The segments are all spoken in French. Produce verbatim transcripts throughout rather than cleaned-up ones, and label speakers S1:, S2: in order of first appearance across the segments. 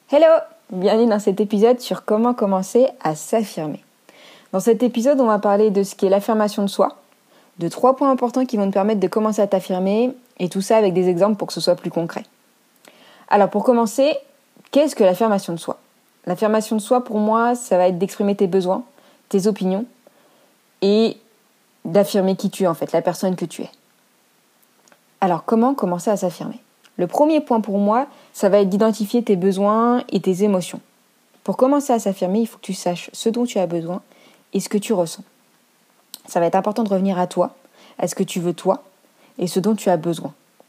S1: Hello! Bienvenue dans cet épisode sur comment commencer à s'affirmer. Dans cet épisode, on va parler de ce qu'est l'affirmation de soi, de trois points importants qui vont te permettre de commencer à t'affirmer, et tout ça avec des exemples pour que ce soit plus concret. Alors pour commencer, qu'est-ce que l'affirmation de soi? L'affirmation de soi, pour moi, ça va être d'exprimer tes besoins, tes opinions, et d'affirmer qui tu es en fait, la personne que tu es. Alors comment commencer à s'affirmer? Le premier point pour moi, ça va être d'identifier tes besoins et tes émotions. Pour commencer à s'affirmer, il faut que tu saches ce dont tu as besoin et ce que tu ressens. Ça va être important de revenir à toi, à ce que tu veux toi et ce dont tu as besoin.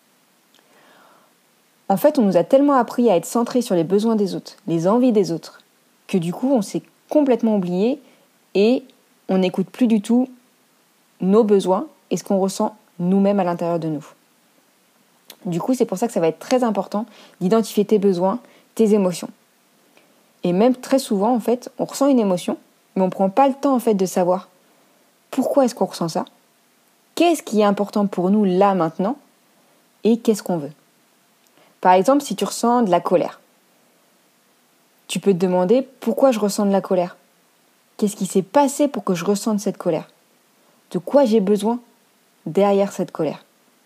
S1: En fait, on nous a tellement appris à être centré sur les besoins des autres, les envies des autres, que du coup, on s'est complètement oublié et on n'écoute plus du tout nos besoins et ce qu'on ressent nous-mêmes à l'intérieur de nous. Du coup, c'est pour ça que ça va être très important d'identifier tes besoins, tes émotions. Et même très souvent, en fait, on ressent une émotion, mais on ne prend pas le temps en fait de savoir pourquoi est-ce qu'on ressent ça, qu'est-ce qui est important pour nous là maintenant, et qu'est-ce qu'on veut. Par exemple, si tu ressens de la colère, tu peux te demander pourquoi je ressens de la colère. Qu'est-ce qui s'est passé pour que je ressente cette colère? De quoi j'ai besoin derrière cette colère?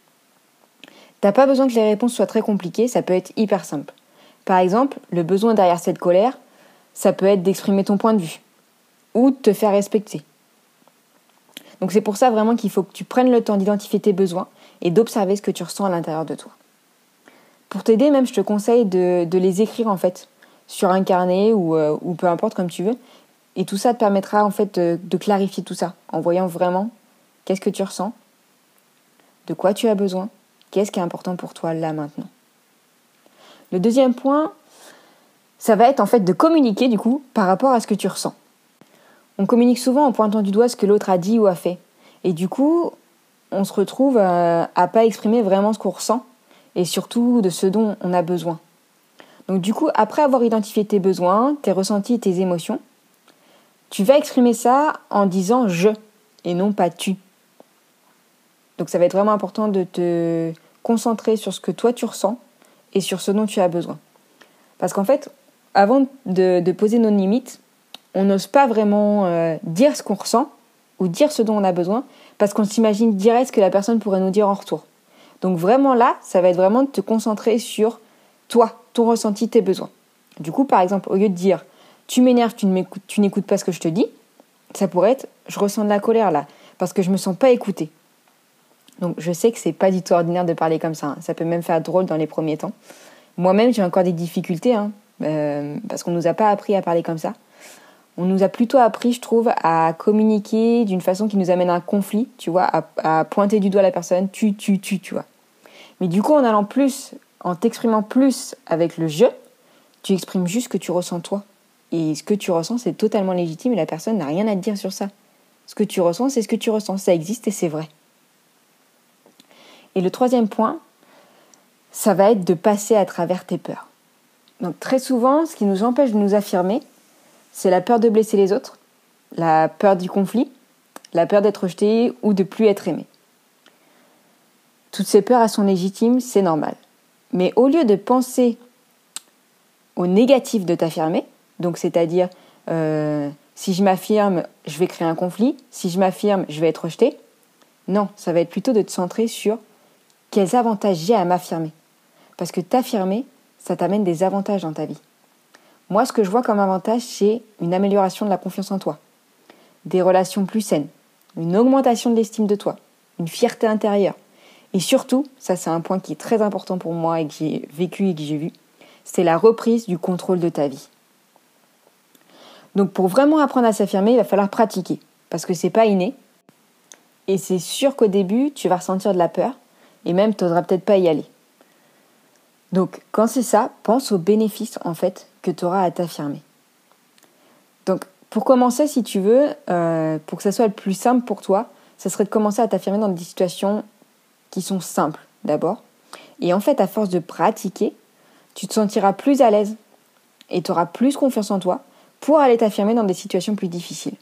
S1: T'as pas besoin que les réponses soient très compliquées, ça peut être hyper simple. Par exemple, le besoin derrière cette colère, ça peut être d'exprimer ton point de vue ou de te faire respecter. Donc c'est pour ça vraiment qu'il faut que tu prennes le temps d'identifier tes besoins et d'observer ce que tu ressens à l'intérieur de toi. Pour t'aider, même, je te conseille de, de les écrire en fait sur un carnet ou, euh, ou peu importe comme tu veux. Et tout ça te permettra en fait de, de clarifier tout ça en voyant vraiment qu'est-ce que tu ressens, de quoi tu as besoin. Qu'est-ce qui est important pour toi là maintenant? Le deuxième point, ça va être en fait de communiquer du coup par rapport à ce que tu ressens. On communique souvent en pointant du doigt ce que l'autre a dit ou a fait. Et du coup, on se retrouve à, à pas exprimer vraiment ce qu'on ressent et surtout de ce dont on a besoin. Donc du coup, après avoir identifié tes besoins, tes ressentis et tes émotions, tu vas exprimer ça en disant « je » et non pas « tu ». Donc ça va être vraiment important de te concentrer sur ce que toi tu ressens et sur ce dont tu as besoin. Parce qu'en fait, avant de, de poser nos limites, on n'ose pas vraiment euh, dire ce qu'on ressent ou dire ce dont on a besoin parce qu'on s'imagine direct ce que la personne pourrait nous dire en retour. Donc vraiment là, ça va être vraiment de te concentrer sur toi, ton ressenti, tes besoins. Du coup, par exemple, au lieu de dire « tu m'énerves, tu, ne m'écoutes, tu n'écoutes pas ce que je te dis », ça pourrait être « je ressens de la colère là parce que je ne me sens pas écoutée ». Donc je sais que c'est pas du tout ordinaire de parler comme ça, hein. Ça peut même faire drôle dans les premiers temps. Moi-même j'ai encore des difficultés, hein, euh, parce qu'on nous a pas appris à parler comme ça. On nous a plutôt appris, je trouve, à communiquer d'une façon qui nous amène à un conflit, tu vois, à, à pointer du doigt la personne, tu, tu, tu, tu vois. Mais du coup en allant plus, en t'exprimant plus avec le je, tu exprimes juste ce que tu ressens toi. Et ce que tu ressens c'est totalement légitime et la personne n'a rien à te dire sur ça. Ce que tu ressens c'est ce que tu ressens, ça existe et c'est vrai. Et le troisième point, ça va être de passer à travers tes peurs. Donc très souvent, ce qui nous empêche de nous affirmer, c'est la peur de blesser les autres, la peur du conflit, la peur d'être rejeté ou de plus être aimé. Toutes ces peurs, elles sont légitimes, c'est normal. Mais au lieu de penser au négatif de t'affirmer, donc c'est-à-dire euh, si je m'affirme, je vais créer un conflit, si je m'affirme, je vais être rejeté, non, ça va être plutôt de te centrer sur quels avantages j'ai à m'affirmer. Parce que t'affirmer, ça t'amène des avantages dans ta vie. Moi, ce que je vois comme avantage, c'est une amélioration de la confiance en toi, des relations plus saines, une augmentation de l'estime de toi, une fierté intérieure. Et surtout, ça c'est un point qui est très important pour moi et que j'ai vécu et que j'ai vu, c'est la reprise du contrôle de ta vie. Donc pour vraiment apprendre à s'affirmer, il va falloir pratiquer. Parce que c'est pas inné. Et c'est sûr qu'au début, tu vas ressentir de la peur. Et même, tu n'oseras peut-être pas y aller. Donc, quand c'est ça, pense aux bénéfices, en fait, que tu auras à t'affirmer. Donc, pour commencer, si tu veux, euh, pour que ça soit le plus simple pour toi, ça serait de commencer à t'affirmer dans des situations qui sont simples, d'abord. Et en fait, à force de pratiquer, tu te sentiras plus à l'aise et tu auras plus confiance en toi pour aller t'affirmer dans des situations plus difficiles.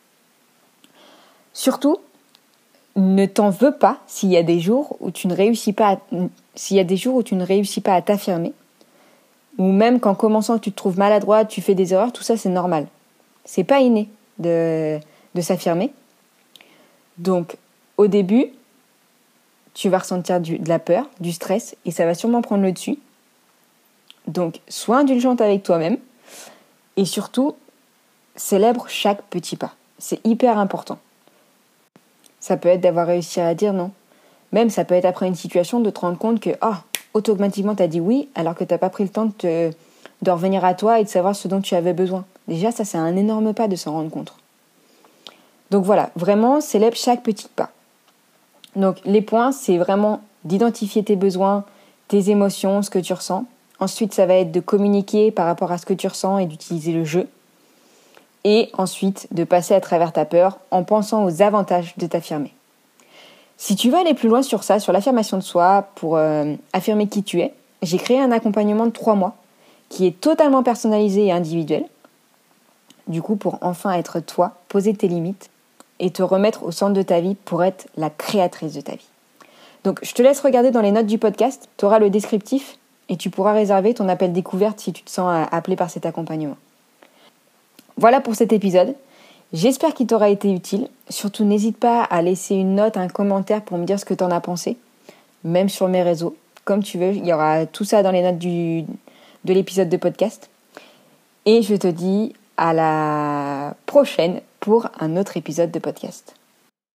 S1: Surtout, ne t'en veux pas s'il y a des jours où tu ne réussis pas à, s'il y a des jours où tu ne réussis pas à t'affirmer. ou même qu'en commençant tu te trouves maladroite, tu fais des erreurs, tout ça c'est normal. C'est pas inné de, de s'affirmer. Donc au début, tu vas ressentir du, de la peur, du stress, et ça va sûrement prendre le dessus. Donc sois indulgente avec toi-même, et surtout, célèbre chaque petit pas. C'est hyper important. Ça peut être d'avoir réussi à dire non. Même ça peut être après une situation de te rendre compte que oh, automatiquement tu as dit oui alors que tu n'as pas pris le temps de, te, de revenir à toi et de savoir ce dont tu avais besoin. Déjà ça c'est un énorme pas de s'en rendre compte. Donc voilà, vraiment célèbre chaque petit pas. Donc les points c'est vraiment d'identifier tes besoins, tes émotions, ce que tu ressens. Ensuite ça va être de communiquer par rapport à ce que tu ressens et d'utiliser le jeu. Et ensuite de passer à travers ta peur en pensant aux avantages de t'affirmer. Si tu veux aller plus loin sur ça, sur l'affirmation de soi, pour euh, affirmer qui tu es, j'ai créé un accompagnement de trois mois qui est totalement personnalisé et individuel. Du coup, pour enfin être toi, poser tes limites et te remettre au centre de ta vie pour être la créatrice de ta vie. Donc, je te laisse regarder dans les notes du podcast, tu auras le descriptif et tu pourras réserver ton appel découverte si tu te sens appelé par cet accompagnement. Voilà pour cet épisode. J'espère qu'il t'aura été utile. Surtout, n'hésite pas à laisser une note, un commentaire pour me dire ce que tu en as pensé. Même sur mes réseaux. Comme tu veux, il y aura tout ça dans les notes du, de l'épisode de podcast. Et je te dis à la prochaine pour un autre épisode de podcast.